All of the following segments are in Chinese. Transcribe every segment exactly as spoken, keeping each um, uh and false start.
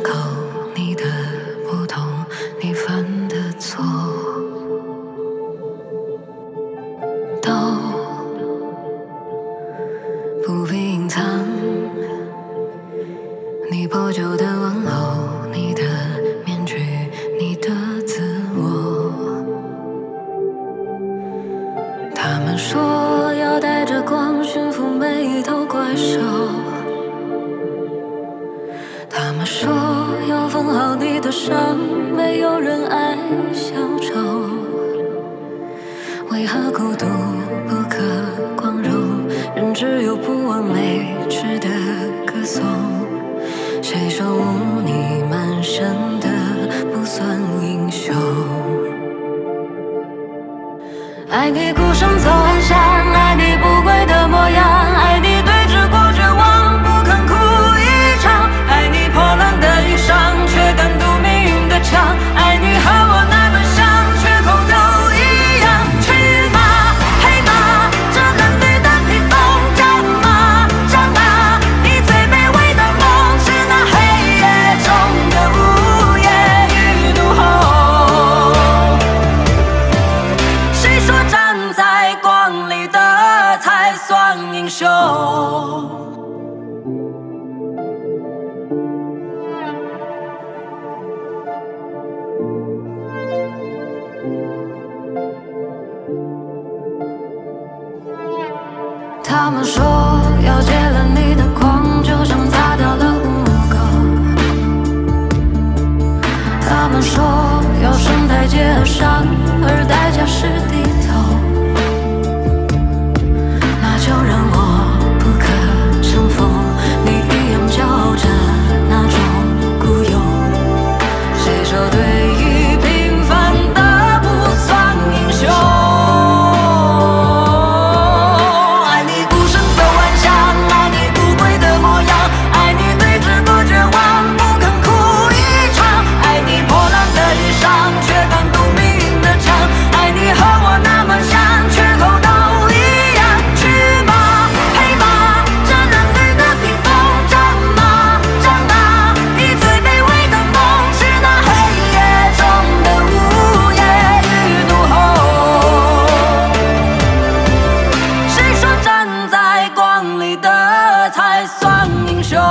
候你的不同，你犯的错，都不必隐藏。你破旧的问候，你的面具，你的自我。他们说要带着光驯服每一头怪兽，他们说要缝好你的伤，没有人爱小丑。为何孤独不可光荣，人只有不完美值得歌颂？谁说污泥满身的不算英雄？爱你孤身走暗巷，爱你不跪的模样，爱你对峙过绝望，不肯哭一场，爱你破烂的衣裳，却敢堵命运的枪，爱你和我那么像，缺口都一样。去吧，黑马，这褴褛的披风，战马，战马，你最卑微的梦，是那黑夜中的午夜与怒吼。谁说站在光里的才算英雄？他们说要戒了你的狂，就像擦掉了污垢。他们说要顺台阶而上，而代价是低头。那就让我不可乘风，你一样骄傲着那种孤勇。谁说对于平凡的不算英雄？才算英雄。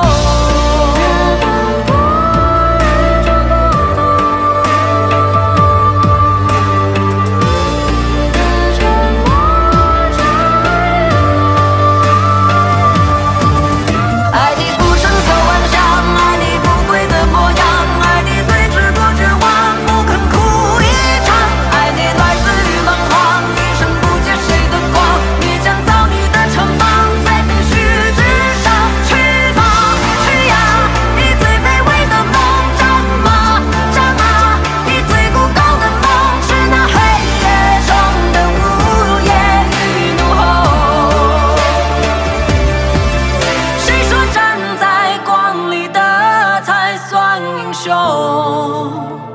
爱你孤身走暗巷，爱你不跪的模样，爱你对峙过绝望，不肯哭一场，爱你来自于蛮荒，一生不借谁的光，你将造你的城邦，在废墟之上。去吧，去呀，你最卑微的梦，战马，战马，你最孤高的梦，是那黑夜中的午夜与怒吼。谁说站在光里的才算英雄？